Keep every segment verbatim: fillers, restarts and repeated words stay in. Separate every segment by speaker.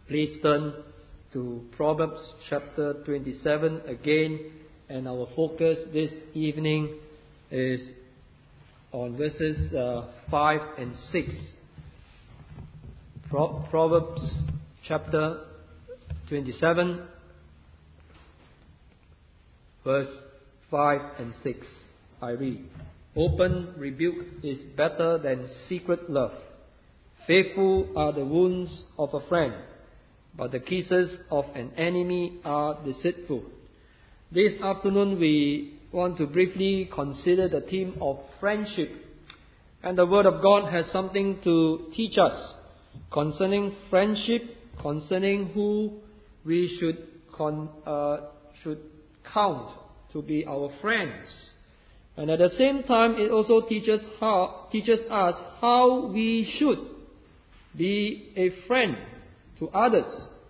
Speaker 1: Please turn to Proverbs chapter twenty-seven again, and our focus this evening is on verses uh, five and six. Pro- Proverbs chapter twenty-seven, verse five and six. I read, "Open rebuke is better than secret love. Faithful are the wounds of a friend, but the kisses of an enemy are deceitful." This afternoon we want to briefly consider the theme of friendship. And the Word of God has something to teach us concerning friendship, concerning who we should con, uh, should count to be our friends. And at the same time, it also teaches how teaches us how we should be a friend to others.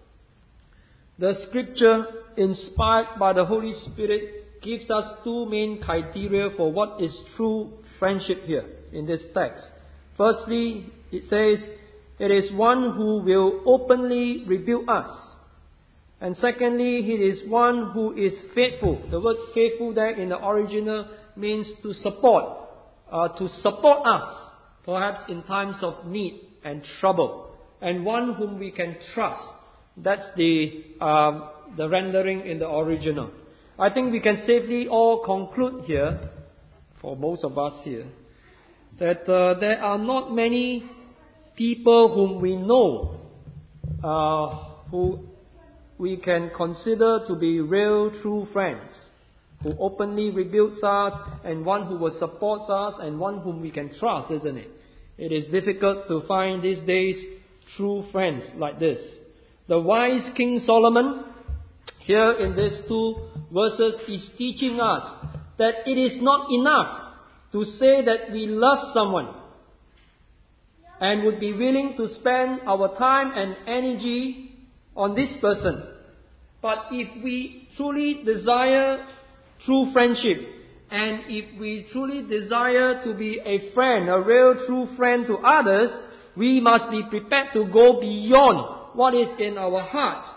Speaker 1: The scripture, inspired by the Holy Spirit, gives us two main criteria for what is true friendship here in this text. Firstly, it says, it is one who will openly rebuke us. And secondly, it is one who is faithful. The word faithful there in the original means to support, uh, to support us, perhaps in times of need and trouble, and one whom we can trust. That's the um, the rendering in the original. I think we can safely all conclude here, for most of us here, that uh, there are not many people whom we know uh, who we can consider to be real, true friends, who openly rebukes us, and one who will support us, and one whom we can trust, isn't it? It is difficult to find these days true friends like this. The wise King Solomon, here in these two verses, is teaching us that it is not enough to say that we love someone and would be willing to spend our time and energy on this person. But if we truly desire true friendship, and if we truly desire to be a friend, a real true friend to others, we must be prepared to go beyond what is in our heart.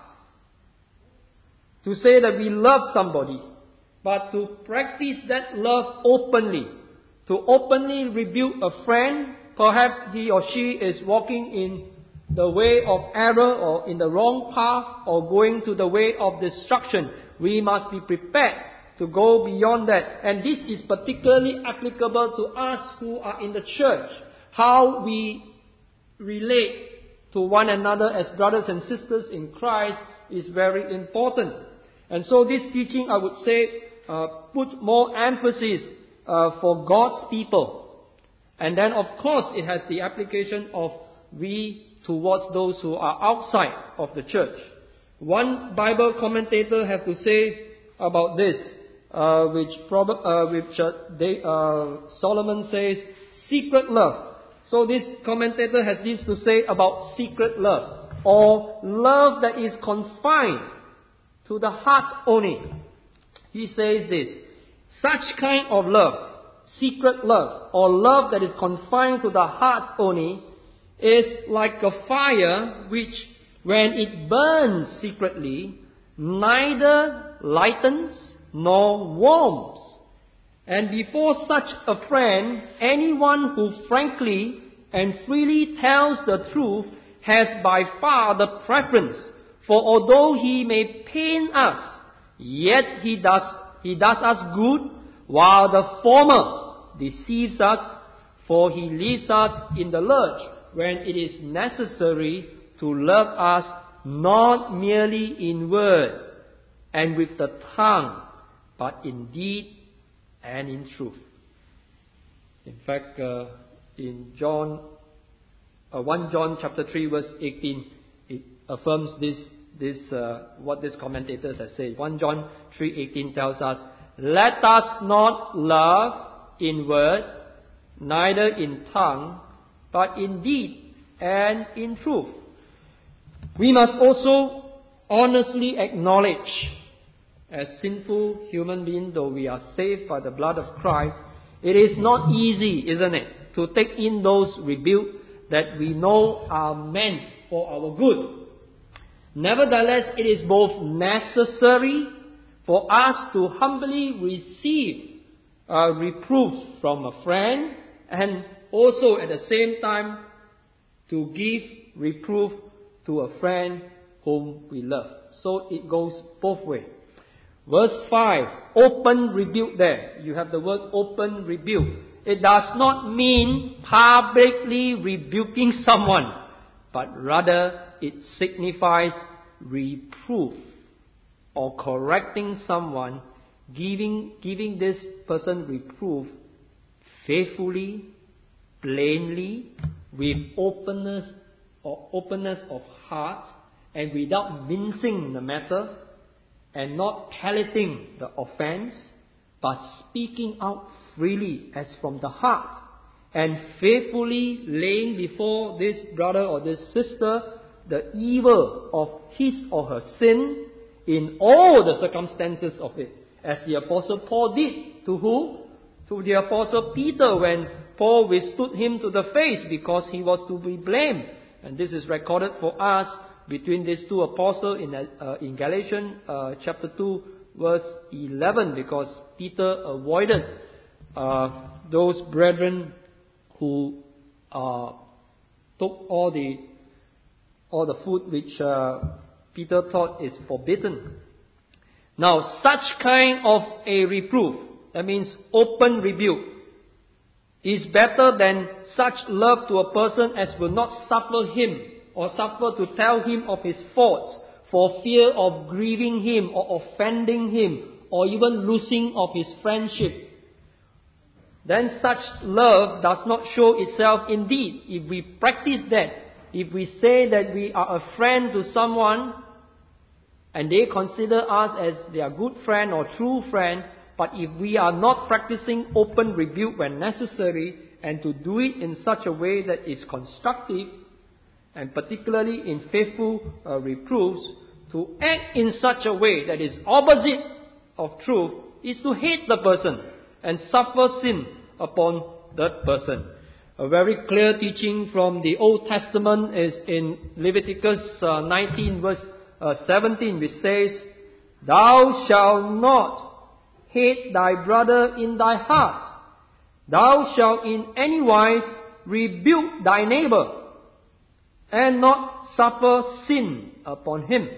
Speaker 1: To say that we love somebody, but to practice that love openly. To openly rebuke a friend, perhaps he or she is walking in the way of error or in the wrong path or going to the way of destruction. We must be prepared to go beyond that. And this is particularly applicable to us who are in the church. How we relate to one another as brothers and sisters in Christ is very important. And so this teaching, I would say, uh, puts more emphasis uh, for God's people. And then, of course, it has the application of we towards those who are outside of the church. One Bible commentator has to say about this, uh, which, prob- uh, which uh, they, uh, Solomon says, secret love. So this commentator has this to say about secret love, or love that is confined to the heart only. He says this, such kind of love, secret love, or love that is confined to the heart only, is like a fire which, when it burns secretly, neither lightens nor warms. And before such a friend, anyone who frankly and freely tells the truth has by far the preference. For although he may pain us, yet he does, he does us good, while the former deceives us, for he leaves us in the lurch when it is necessary to love us not merely in word and with the tongue, but in deed and in truth. In fact, uh, in John, uh, First John chapter three verse eighteen, it affirms this, this uh, what this commentator has said. First John three eighteen tells us, let us not love in word, neither in tongue, but in deed and in truth. We must also honestly acknowledge, as sinful human beings, though we are saved by the blood of Christ, it is not easy, isn't it, to take in those rebukes that we know are meant for our good. Nevertheless, it is both necessary for us to humbly receive a reproof from a friend, and also at the same time to give reproof to a friend whom we love. So it goes both ways. Verse five, open rebuke there. You have the word open rebuke. It does not mean publicly rebuking someone, but rather it signifies reproof or correcting someone, giving, giving this person reproof faithfully, plainly, with openness or openness of heart, and without mincing the matter, and not palliating the offense, but speaking out freely as from the heart, and faithfully laying before this brother or this sister the evil of his or her sin in all the circumstances of it, as the Apostle Paul did. To who? To the Apostle Peter, when Paul withstood him to the face because he was to be blamed. And this is recorded for us between these two apostles in, uh, in Galatians uh, chapter two, verse eleven, because Peter avoided uh, those brethren who uh, took all the all the food which uh, Peter thought is forbidden. Now, such kind of a reproof, that means open rebuke, is better than such love to a person as will not suffer him or suffer to tell him of his faults for fear of grieving him or offending him or even losing of his friendship. Then such love does not show itself in deed. If we practice that, if we say that we are a friend to someone and they consider us as their good friend or true friend, but if we are not practicing open rebuke when necessary, and to do it in such a way that is constructive, and particularly in faithful uh, reproofs, to act in such a way that is opposite of truth, is to hate the person and suffer sin upon that person. A very clear teaching from the Old Testament is in Leviticus uh, nineteen verse uh, seventeen, which says, "Thou shalt not hate thy brother in thy heart. Thou shalt in any wise rebuke thy neighbor, and not suffer sin upon him."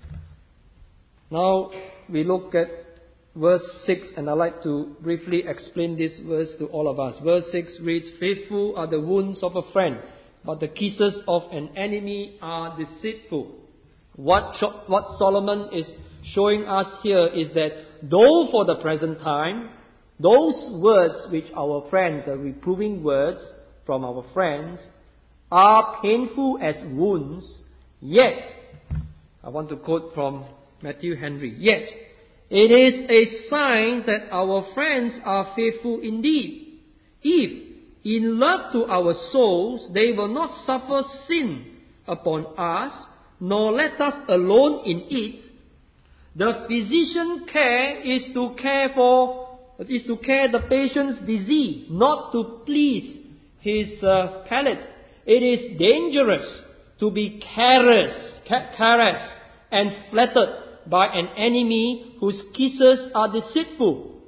Speaker 1: Now we look at verse six, and I'd like to briefly explain this verse to all of us. Verse six reads, "Faithful are the wounds of a friend, but the kisses of an enemy are deceitful." What, what Solomon is showing us here is that though for the present time, those words which our friends, the reproving words from our friends, are painful as wounds, yet, I want to quote from Matthew Henry, "Yet it is a sign that our friends are faithful indeed, if, in love to our souls, they will not suffer sin upon us, nor let us alone in it. The physician care is to care for, is to care the patient's disease, not to please his uh, palate. It is dangerous to be caressed, caressed and flattered by an enemy whose kisses are deceitful.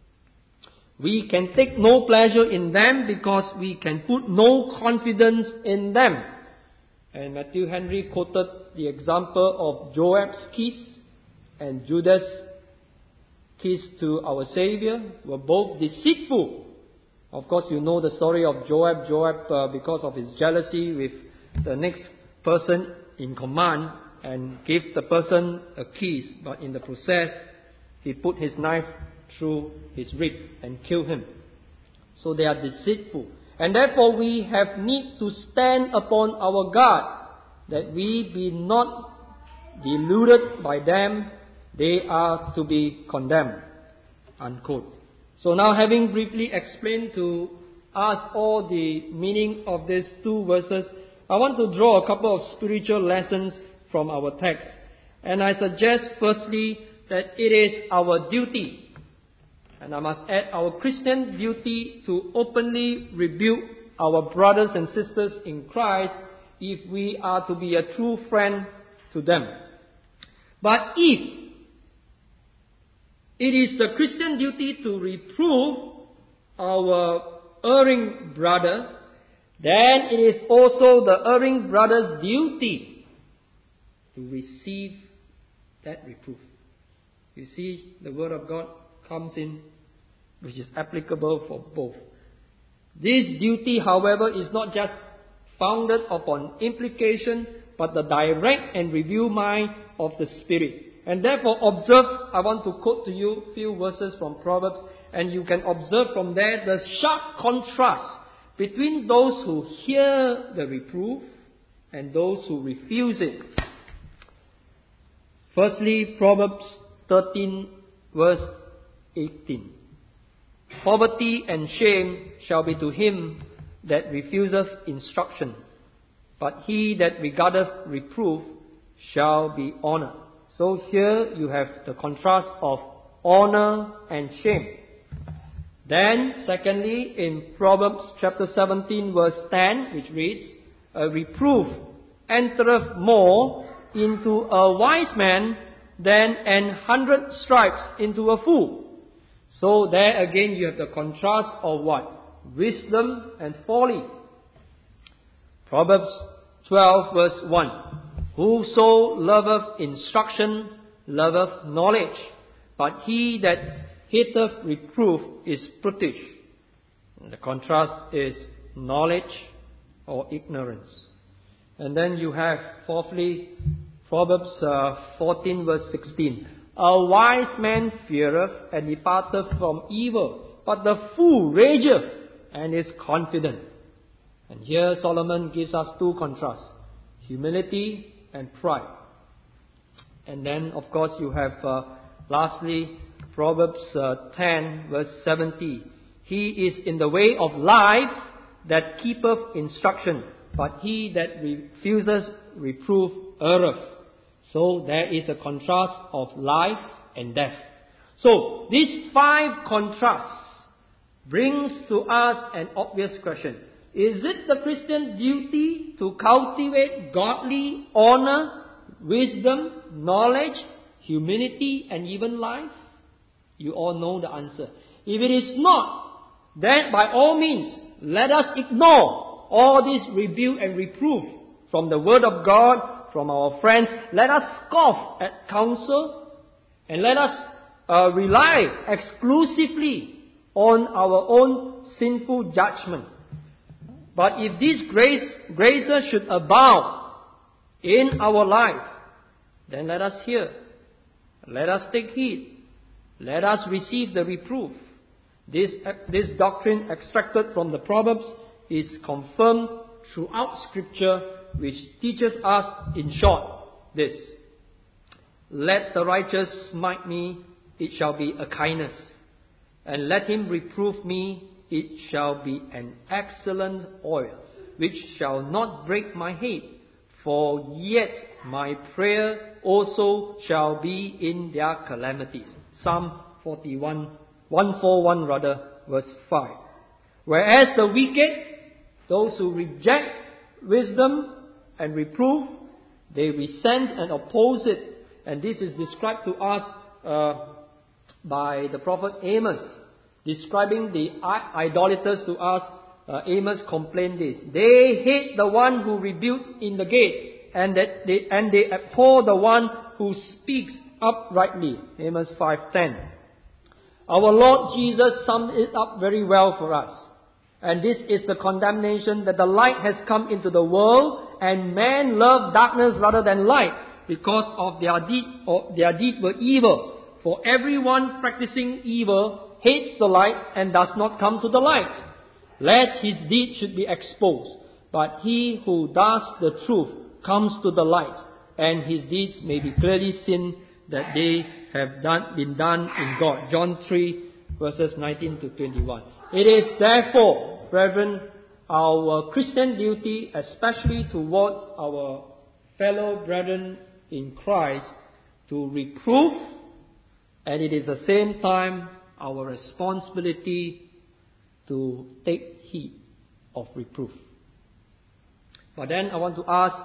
Speaker 1: We can take no pleasure in them because we can put no confidence in them." And Matthew Henry quoted the example of Joab's kiss and Judas' kiss to our Savior were both deceitful. Of course, you know the story of Joab. Joab, uh, because of his jealousy with the next person in command, and gave the person a kiss, but in the process, he put his knife through his rib and killed him. So they are deceitful. And therefore we have need to stand upon our guard, that we be not deluded by them. They are to be condemned. Unquote. So now, having briefly explained to us all the meaning of these two verses, I want to draw a couple of spiritual lessons from our text. And I suggest firstly that it is our duty, and I must add our Christian duty, to openly rebuke our brothers and sisters in Christ if we are to be a true friend to them. But if it is the Christian duty to reprove our erring brother, then it is also the erring brother's duty to receive that reproof. You see, the Word of God comes in, which is applicable for both. This duty, however, is not just founded upon implication, but the direct and review mind of the Spirit. And therefore, observe, I want to quote to you a few verses from Proverbs, and you can observe from there the sharp contrast between those who hear the reproof and those who refuse it. Firstly, Proverbs thirteen, verse eighteen. Poverty and shame shall be to him that refuseth instruction, but he that regardeth reproof shall be honoured. So here you have the contrast of honour and shame. Then, secondly, in Proverbs chapter seventeen, verse ten, which reads, a reproof entereth more into a wise man than an hundred stripes into a fool. So there again you have the contrast of what? Wisdom and folly. Proverbs twelve, verse one. Whoso loveth instruction loveth knowledge, but he that hateth reproof is brutish. And the contrast is knowledge or ignorance. And then you have, fourthly, Proverbs uh, fourteen, verse sixteen. A wise man feareth and departeth from evil, but the fool rageth and is confident. And here Solomon gives us two contrasts, humility and pride. And then, of course, you have, uh, lastly, Proverbs uh, ten, verse seventy. He is in the way of life that keepeth instruction, but he that refuses reproof erreth. So there is a contrast of life and death. So these five contrasts brings to us an obvious question. Is it the Christian duty to cultivate godly honor, wisdom, knowledge, humility, and even life? You all know the answer. If it is not, then by all means, let us ignore all this rebuke and reproof from the Word of God, from our friends. Let us scoff at counsel, and let us uh, rely exclusively on our own sinful judgment. But if these grace, graces should abound in our life, then let us hear. Let us take heed. Let us receive the reproof. This, this doctrine extracted from the Proverbs is confirmed throughout Scripture, which teaches us, in short, this. Let the righteous smite me, it shall be a kindness. And let him reprove me, it shall be an excellent oil, which shall not break my head. For yet my prayer also shall be in their calamities. Psalm forty-one, one forty-one rather, verse five. Whereas the wicked, those who reject wisdom and reproof, they resent and oppose it. And this is described to us uh, by the prophet Amos, describing the idolaters to us. Uh, Amos complained this: they hate the one who rebukes in the gate, and that they and they abhor the one who speaks uprightly. Amos five ten. Our Lord Jesus summed it up very well for us. And this is the condemnation, that the light has come into the world, and men love darkness rather than light, because of their deed or their deed were evil. For everyone practicing evil hates the light and does not come to the light, lest his deed should be exposed. But he who does the truth comes to the light, and his deeds may be clearly seen that they have done, been done in God. John three, verses nineteen to twenty-one. It is therefore, brethren, our Christian duty, especially towards our fellow brethren in Christ, to reprove, and it is at the same time our responsibility to take heed of reproof. But then I want to ask,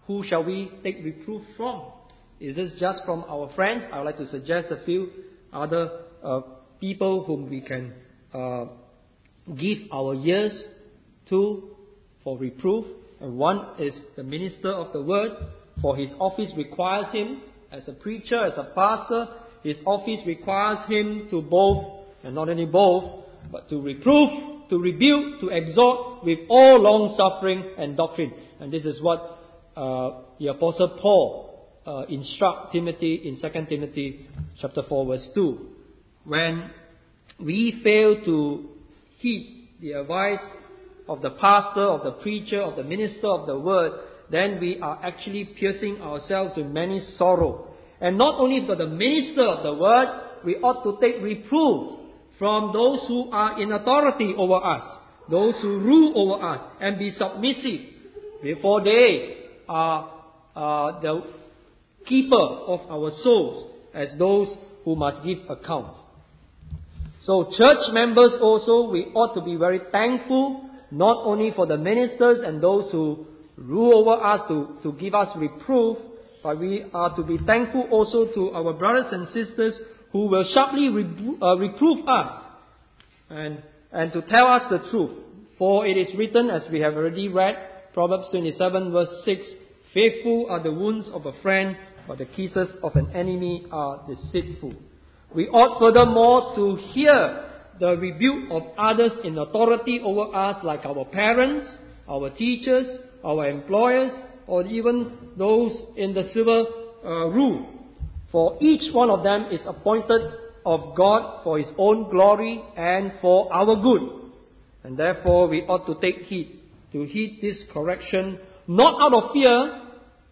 Speaker 1: who shall we take reproof from? Is this just from our friends? I would like to suggest a few other uh, people whom we can uh, give our ears to for reproof. And one is the minister of the word, for his office requires him as a preacher, as a pastor. His office requires him to both, and not only both, but to reproof, to rebuke, to exhort with all long suffering and doctrine. And this is what uh, the Apostle Paul uh, instruct Timothy in Second Timothy chapter four verse two. When we fail to heed the advice of the pastor, of the preacher, of the minister of the word, then we are actually piercing ourselves with many sorrow. And not only for the minister of the word, we ought to take reproof from those who are in authority over us, those who rule over us, and be submissive, before they are uh, the keeper of our souls, as those who must give account. So church members also, we ought to be very thankful, not only for the ministers and those who rule over us to, to give us reproof, but we are to be thankful also to our brothers and sisters who will sharply rebu- uh, reprove us and, and to tell us the truth. For it is written, as we have already read, Proverbs twenty-seven verse six, faithful are the wounds of a friend, but the kisses of an enemy are deceitful. We ought furthermore to hear the rebuke of others in authority over us, like our parents, our teachers, our employers, or even those in the civil uh, rule. For each one of them is appointed of God for His own glory and for our good. And therefore we ought to take heed, to heed this correction, not out of fear,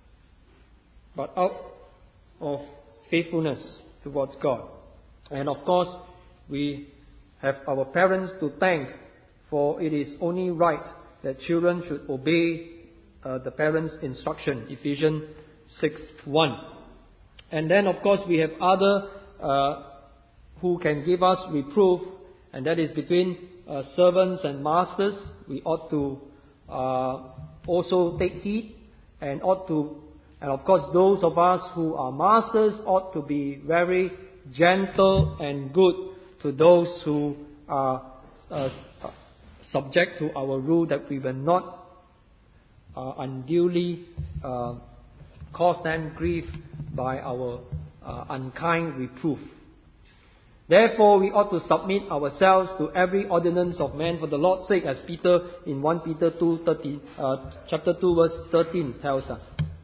Speaker 1: but out of faithfulness towards God. And of course, we have our parents to thank, for it is only right that children should obey uh, the parents' instruction, Ephesians six one. And then of course we have other uh, who can give us reproof, and that is between uh, servants and masters. We ought to uh, also take heed, and ought to, and of course those of us who are masters ought to be very gentle and good to those who are uh, subject to our rule, that we will not uh, unduly uh, cause them grief by our uh, unkind reproof. Therefore, we ought to submit ourselves to every ordinance of man for the Lord's sake, as Peter in First Peter two thirteen, uh, chapter two verse thirteen tells us.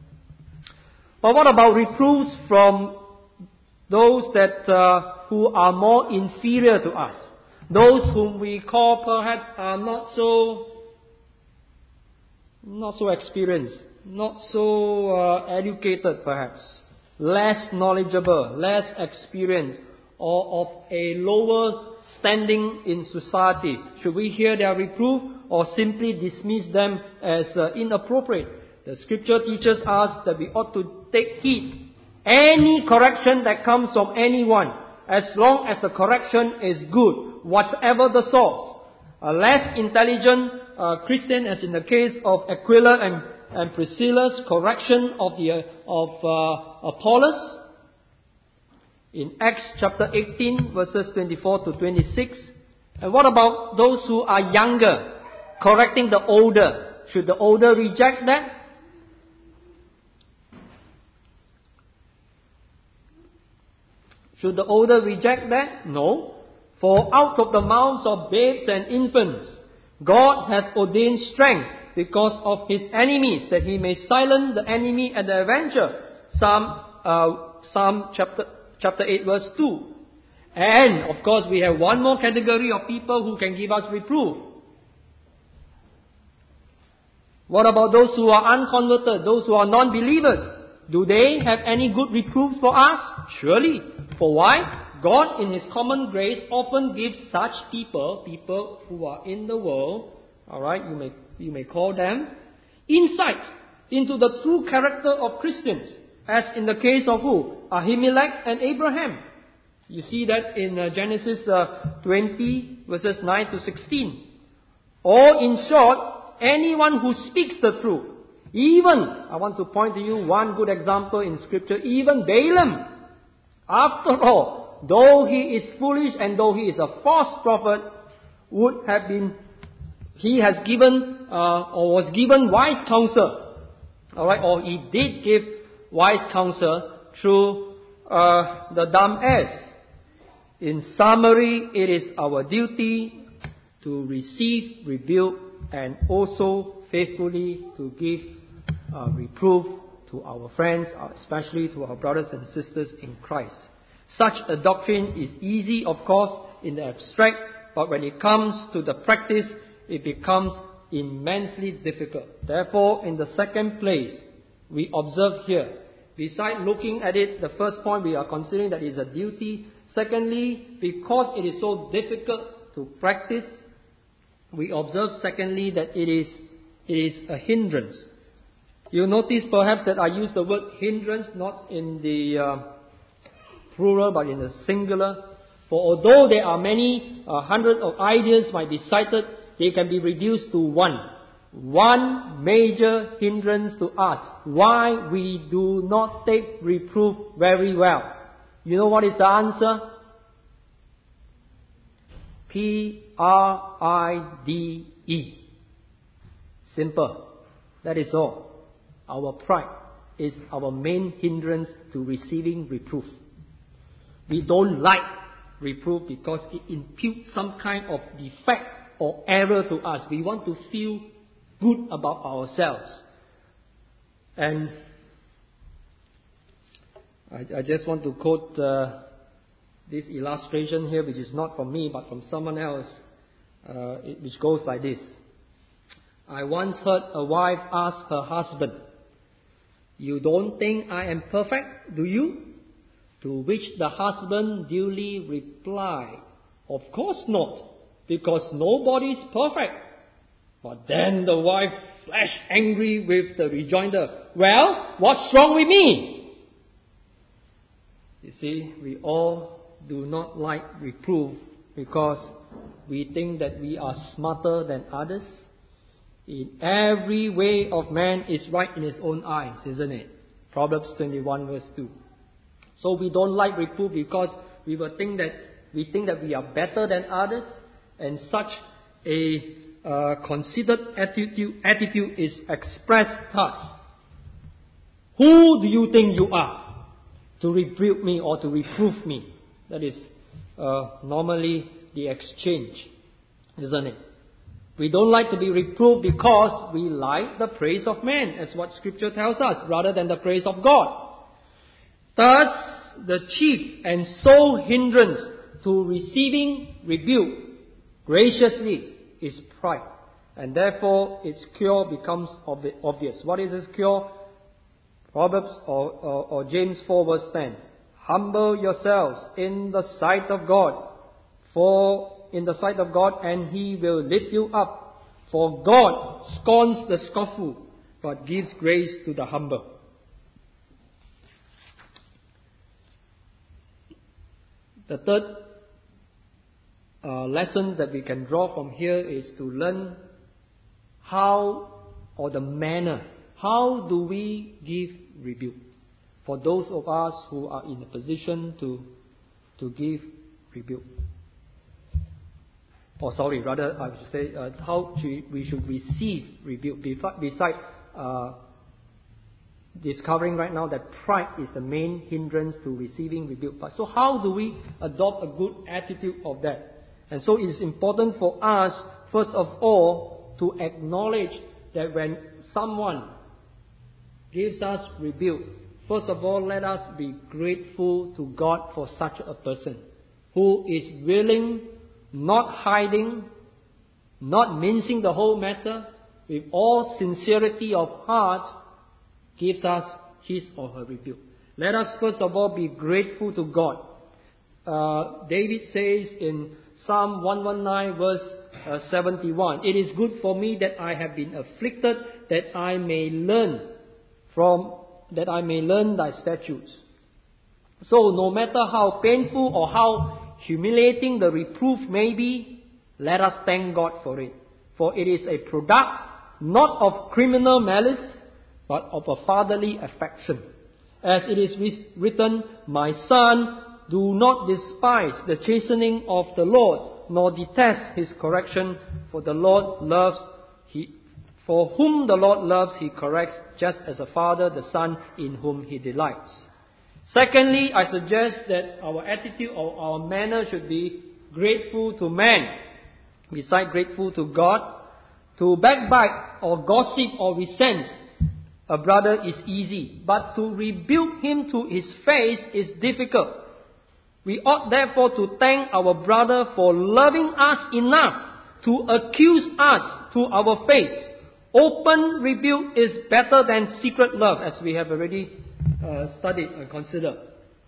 Speaker 1: But what about reproofs from those that uh, who are more inferior to us? Those whom we call perhaps are not so not so experienced, not so uh, educated perhaps, less knowledgeable, less experienced, or of a lower standing in society. Should we hear their reproof or simply dismiss them as uh, inappropriate? The scripture teaches us that we ought to take heed any correction that comes from anyone, as long as the correction is good, whatever the source. A less intelligent uh, Christian, as in the case of Aquila and, and Priscilla's correction of the of uh, Apollos in Acts chapter eighteen verses twenty-four to twenty-six. And what about those who are younger, correcting the older? Should the older reject that? Should the older reject that? No. For out of the mouths of babes and infants, God has ordained strength because of His enemies, that He may silence the enemy at the avenger. Psalm, uh, Psalm chapter, chapter eight verse two. And of course we have one more category of people who can give us reproof. What about those who are unconverted, those who are non-believers? Do they have any good reproofs for us? Surely. For why? God in His common grace often gives such people, people who are in the world, alright, you may, you may call them, insight into the true character of Christians, as in the case of who? Ahimelech and Abraham. You see that in uh, Genesis uh, twenty verses nine to sixteen. Or in short, anyone who speaks the truth, Even, I want to point to you one good example in Scripture, even Balaam, after all, though he is foolish and though he is a false prophet, would have been, he has given, uh, or was given wise counsel. Alright, or he did give wise counsel through uh, the dumb ass. In summary, it is our duty to receive rebuke and also faithfully to give uh, reproof to our friends, especially to our brothers and sisters in Christ. Such a doctrine is easy, of course, in the abstract, but when it comes to the practice, it becomes immensely difficult. Therefore, in the second place, we observe here, besides looking at it, the first point we are considering that it is a duty. Secondly, because it is so difficult to practice, we observe secondly that it is, it is a hindrance. You notice perhaps that I use the word hindrance not in the uh, plural but in the singular. For although there are many uh, hundreds of ideas might be cited, they can be reduced to one. One major hindrance to us why we do not take reproof very well. You know what is the answer? P R I D E. Simple. That is all. Our pride is our main hindrance to receiving reproof. We don't like reproof because it imputes some kind of defect or error to us. We want to feel good about ourselves. And I, I just want to quote uh, this illustration here, which is not from me but from someone else, uh, it, which goes like this. I once heard a wife ask her husband, "You don't think I am perfect, do you?" To which the husband duly replied, "Of course not, because nobody is perfect." But then the wife flashed angry with the rejoinder, "Well, what's wrong with me?" You see, we all do not like reproof because we think that we are smarter than others. In every way of man is right in his own eyes, isn't it? Proverbs twenty-one verse two. So we don't like reproof because we will think that we think that we are better than others, and such a uh, considered attitude attitude is expressed thus: "Who do you think you are to rebuke me or to reprove me?" That is uh, normally the exchange, isn't it? We don't like to be reproved because we like the praise of man, as what Scripture tells us, rather than the praise of God. Thus, the chief and sole hindrance to receiving rebuke graciously is pride. And therefore, its cure becomes obvious. What is its cure? Proverbs or, or, or James four verse ten. Humble yourselves in the sight of God, for in the sight of God, and He will lift you up. For God scorns the scornful, but gives grace to the humble. The third uh, lesson that we can draw from here is to learn how, or the manner, how do we give rebuke? For those of us who are in a position to, to give rebuke. Or sorry, rather I should say uh, how we should receive rebuke. Besides uh, discovering right now that pride is the main hindrance to receiving rebuke. But so how do we adopt a good attitude of that? And so it is important for us, first of all, to acknowledge that when someone gives us rebuke, first of all, let us be grateful to God for such a person who is willing, not hiding, not mincing the whole matter, with all sincerity of heart, gives us his or her rebuke. Let us first of all be grateful to God. Uh, David says in Psalm one nineteen verse uh, seventy-one, "It is good for me that I have been afflicted, that I may learn from that I may learn thy statutes." So no matter how painful or how humiliating the reproof may be, let us thank God for it. For it is a product not of criminal malice, but of a fatherly affection. As it is written, "My son, do not despise the chastening of the Lord, nor detest his correction, for the Lord loves he for whom the Lord loves he corrects, just as a father the son in whom he delights." Secondly, I suggest that our attitude or our manner should be grateful to man, beside grateful to God. To backbite or gossip or resent a brother is easy, but to rebuke him to his face is difficult. We ought therefore to thank our brother for loving us enough to accuse us to our face. Open rebuke is better than secret love, as we have already uh, studied and considered.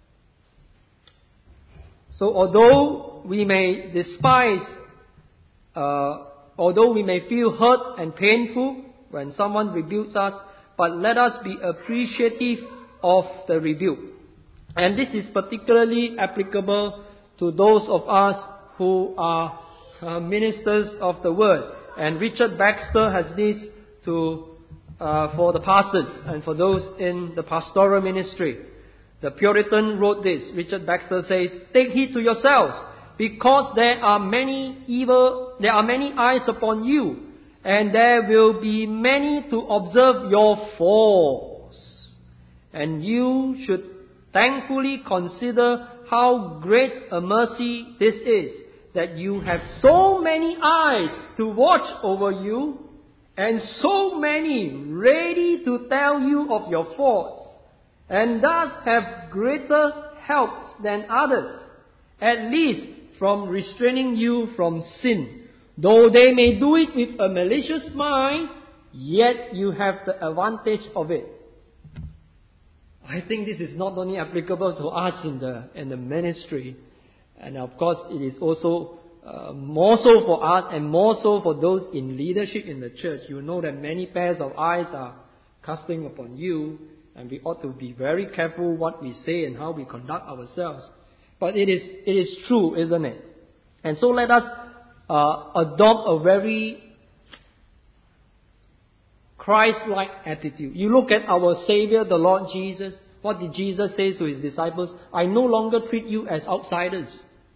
Speaker 1: So although we may despise, uh, although we may feel hurt and painful when someone rebukes us, but let us be appreciative of the rebuke. And this is particularly applicable to those of us who are uh, ministers of the word. And Richard Baxter has this to uh, for the pastors and for those in the pastoral ministry. The Puritan wrote this. Richard Baxter says, "Take heed to yourselves, because there are many evil, there are many eyes upon you, and there will be many to observe your faults. And you should thankfully consider how great a mercy this is, that you have so many eyes to watch over you, and so many ready to tell you of your faults, and thus have greater help than others, at least from restraining you from sin. Though they may do it with a malicious mind, yet you have the advantage of it." I think this is not only applicable to us in the in the ministry, and of course it is also uh, more so for us and more so for those in leadership in the church. You know that many pairs of eyes are casting upon you, and we ought to be very careful what we say and how we conduct ourselves. But it is it is true, isn't it? And so let us uh, adopt a very Christ-like attitude. You look at our Savior, the Lord Jesus. What did Jesus say to his disciples? "I no longer treat you as outsiders.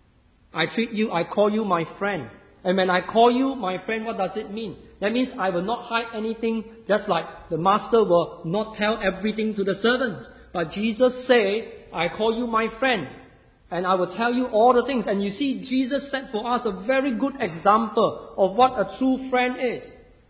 Speaker 1: I treat you, I call you my friend." And when I call you my friend, what does it mean? That means I will not hide anything, just like the master will not tell everything to the servants. But Jesus said, "I call you my friend, and I will tell you all the things." And you see, Jesus set for us a very good example of what a true friend is.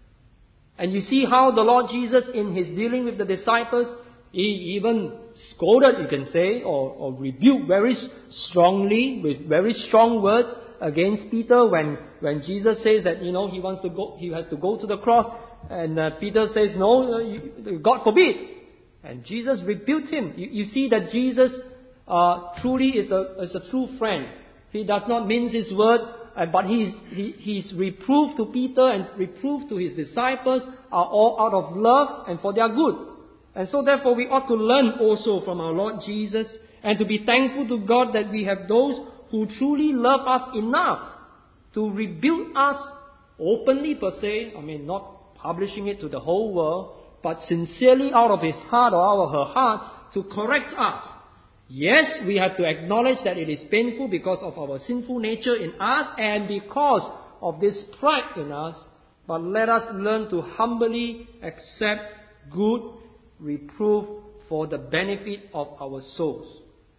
Speaker 1: And you see how the Lord Jesus, in his dealing with the disciples, he even scolded, you can say, or, or rebuked very strongly, with very strong words against Peter when, when Jesus says that, you know, he wants to go, he has to go to the cross. And uh, Peter says, "No, uh, you, God forbid." And Jesus rebuked him. You, you see that Jesus uh, truly is a, is a true friend. He does not mince his word. Uh, but his, he, his reproof to Peter and reproof to his disciples are all out of love and for their good. And so therefore we ought to learn also from our Lord Jesus, and to be thankful to God that we have those who truly love us enough to rebuke us openly per se. I mean, not publishing it to the whole world, but sincerely out of his heart or out of her heart to correct us. Yes, we have to acknowledge that it is painful because of our sinful nature in us and because of this pride in us. But let us learn to humbly accept good reproof for the benefit of our souls.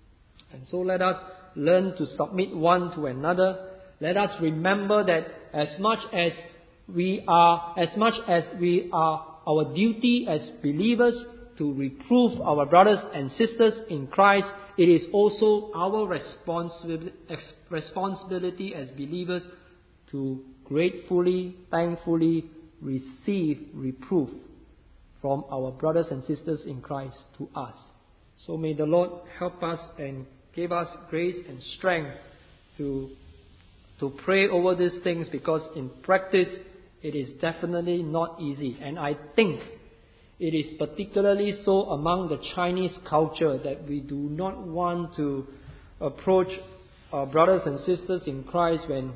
Speaker 1: And so let us learn to submit one to another. Let us remember that as much as we are, as much as we are our duty as believers to reprove our brothers and sisters in Christ, it is also our responsibility, responsibility as believers to gratefully, thankfully receive reproof from our brothers and sisters in Christ to us. So may the Lord help us and give us grace and strength to, to pray over these things, because in practice it is definitely not easy. And I think it is particularly so among the Chinese culture that we do not want to approach our brothers and sisters in Christ when,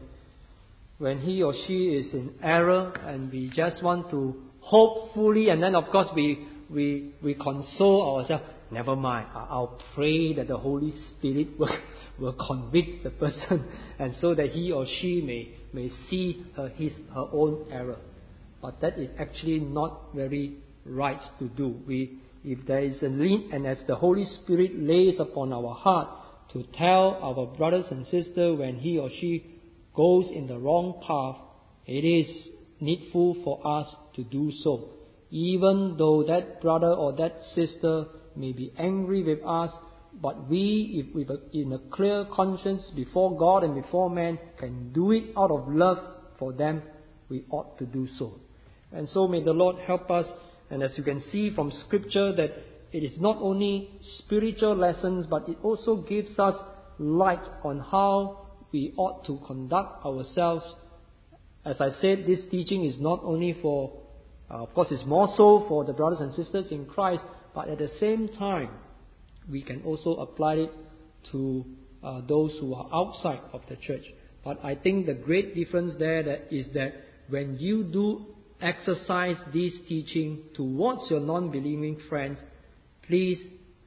Speaker 1: when he or she is in error, and we just want to hopefully, and then of course we, we, we console ourselves. Never mind, I'll pray that the Holy Spirit will, will convict the person, and so that he or she may, may see her, his, her own error. But that is actually not very right to do. We, if there is a need, and as the Holy Spirit lays upon our heart to tell our brothers and sisters when he or she goes in the wrong path, it is needful for us to do so. Even though that brother or that sister may be angry with us, but we, if with a, in a clear conscience before God and before man, can do it out of love for them, we ought to do so. And so may the Lord help us. And as you can see from Scripture, that it is not only spiritual lessons, but it also gives us light on how we ought to conduct ourselves. As I said, this teaching is not only for, uh, of course it's more so for the brothers and sisters in Christ, but at the same time, we can also apply it to uh, those who are outside of the church. But I think the great difference there that is that when you do exercise this teaching towards your non-believing friends, please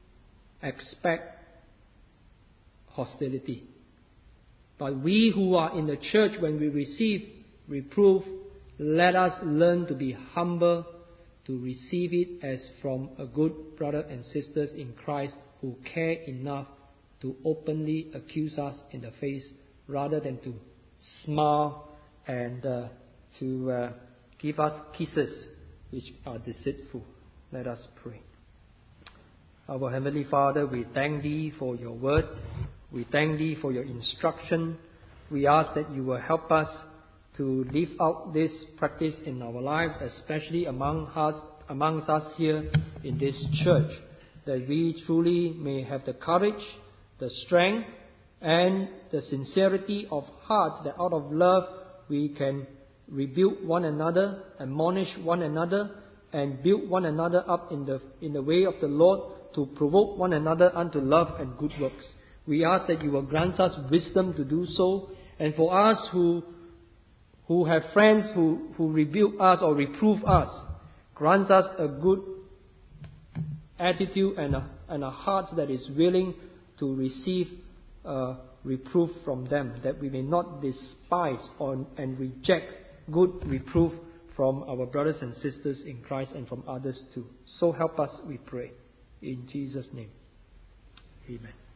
Speaker 1: expect hostility. But we who are in the church, when we receive reproof, let us learn to be humble, to receive it as from a good brother and sisters in Christ who care enough to openly accuse us in the face, rather than to smile and uh, to uh, give us kisses which are deceitful. Let us pray. Our Heavenly Father, we thank Thee for Your word. We thank Thee for Your instruction. We ask that You will help us to live out this practice in our lives, especially among us, amongst us here in this church, that we truly may have the courage, the strength, and the sincerity of hearts, that out of love we can rebuke one another, admonish one another, and build one another up in the in the way of the Lord, to provoke one another unto love and good works. We ask that You will grant us wisdom to do so, and for us who who have friends who, who rebuke us or reprove us, grant us a good attitude and a, and a heart that is willing to receive uh, reproof from them, that we may not despise or, and reject good reproof from our brothers and sisters in Christ and from others too. So help us, we pray. In Jesus' name. Amen.